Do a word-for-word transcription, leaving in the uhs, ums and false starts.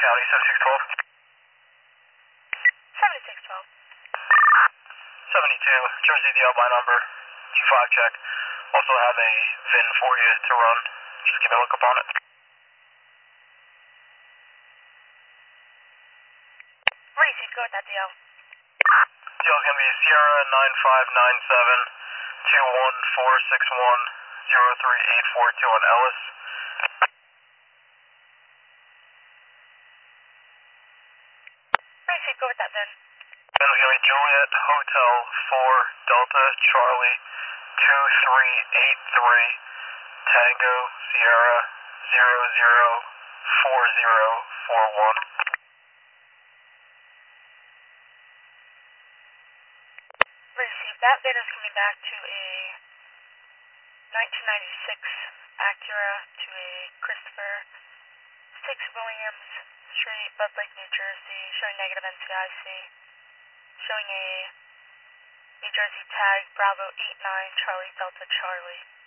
County seventy-six twelve. seventy-six twelve. seventy-two, Jersey, the outbound number. G five check. Also have a V I N for you to run. Just give me a look up on it. Receive, go with that deal. Deal is going to be Sierra nine five nine seven two one four six one zero three eight four two on Ellis. Receive, go with that then. Then it's going to be Juliet Hotel four Delta Charlie two three eight three Tango Sierra zero zero four zero four one. Receive, that V I N is coming back to a nineteen ninety-six Acura to a Christopher six Williams Street, Bud Lake, New Jersey, showing negative N C I C, showing a New Jersey tag Bravo eight nine Charlie Delta Charlie.